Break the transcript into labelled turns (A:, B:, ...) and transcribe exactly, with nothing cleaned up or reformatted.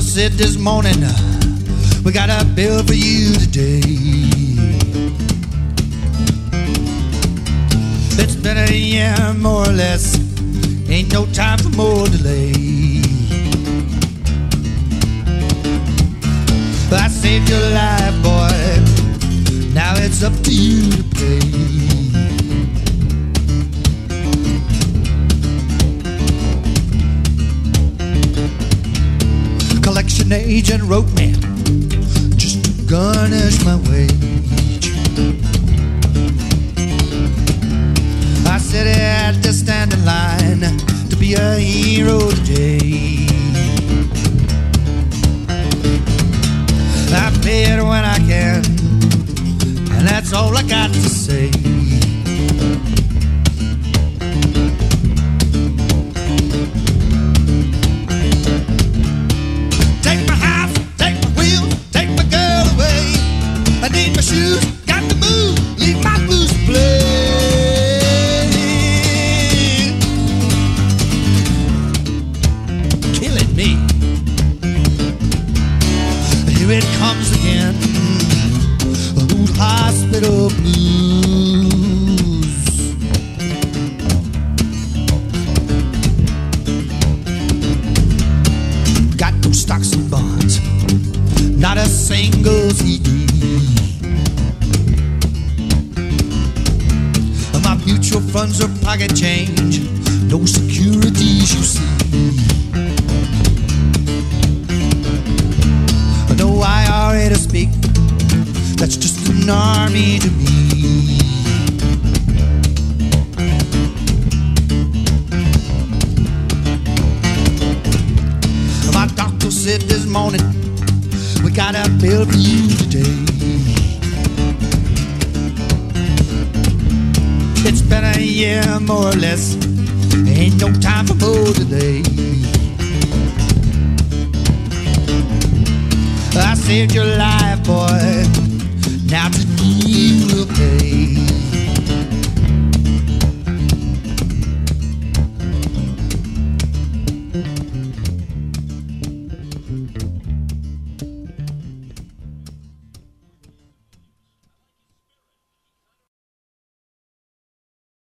A: said this morning, we got a bill for you today. It's been a year more or less, ain't no time for more delay. I saved your life, boy, now it's up to you to pay. Collection agent wrote me just to garnish my wage. I said he had to stand in line to be a hero today. I pay it when I can, and that's all I got to say. Take my house, take my wheel, take my girl away. I need my shoes, got to move, leave my blues to play. Killing me. Here it comes again, those hospital blues. Got no stocks and bonds, not a single C D. My mutual funds are pocket change, no securities you see. No I R A to speak, that's just an army to me. My doctor said this morning, we got a bill for you today. It's been a year more or less, ain't no time for more delay. I saved your life, boy, now to you will pay.